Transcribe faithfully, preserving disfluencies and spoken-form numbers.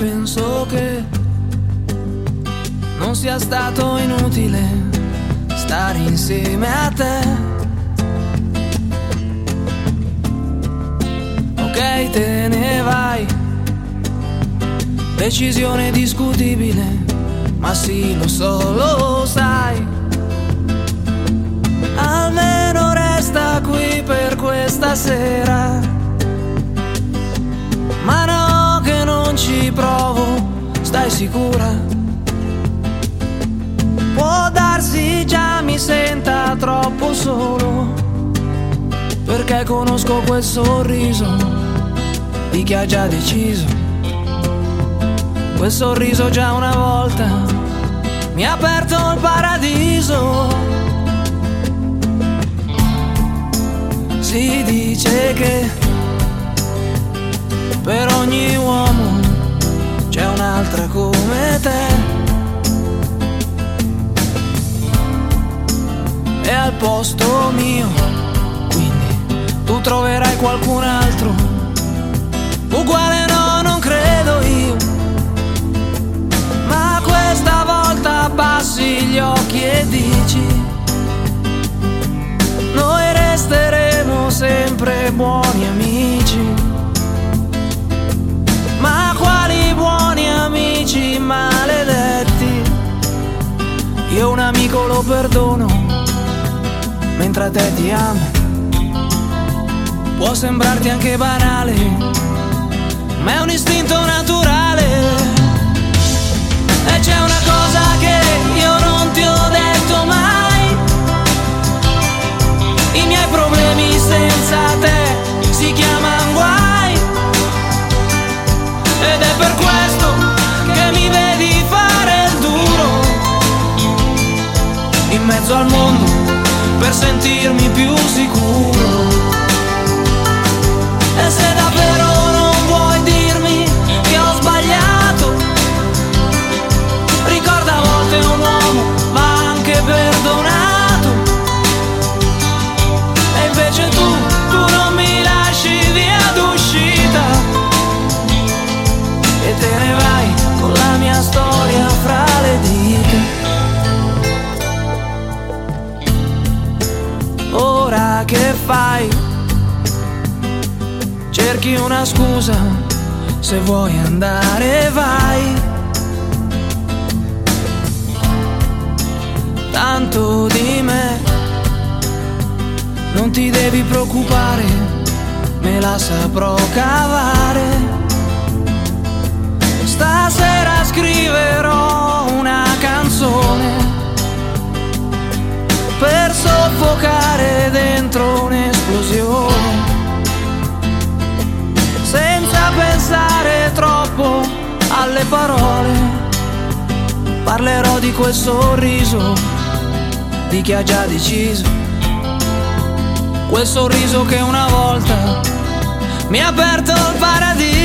penso che non sia stato inutile stare insieme a te. Ok, te ne vai, decisione discutibile, ma sì, lo so, lo sai. Almeno resta qui per questa sera. Ma no, che non ci provo, stai sicura? Può darsi già mi senta troppo solo, perché conosco quel sorriso di chi ha già deciso. Quel sorriso già una volta mi ha aperto il paradiso. Si dice che per ogni uomo c'è un'altra come te, e al posto mio quindi tu troverai qualcun altro uguale. No, non credo io, ma questa volta abbassi gli occhi e dici: noi resteremo sempre buoni amici. Ma quali buoni amici maledetti? Io un amico lo perdono, mentre a te ti amo. Può sembrarti anche banale, ma è un istinto naturale. E c'è una cosa che io non ti ho detto mai: i miei problemi senza te si chiamano guai. Ed è per questo che mi vedi fare il duro in mezzo al mondo, per sentirmi più sicuro. E se davvero non vuoi dirmi che ho sbagliato, ricorda, a volte un uomo va anche perdonato. E invece tu, tu non mi lasci via d'uscita e te ne vai con la mia storia fra le dita. Ora che fai? Cerchi una scusa, se vuoi andare vai. Tanto di me non ti devi preoccupare, me la saprò cavare. Stasera scriverò una canzone per soffocare dentro un'esplosione, senza pensare troppo alle parole. Parlerò di quel sorriso di chi ha già deciso, quel sorriso che una volta mi ha aperto il paradiso.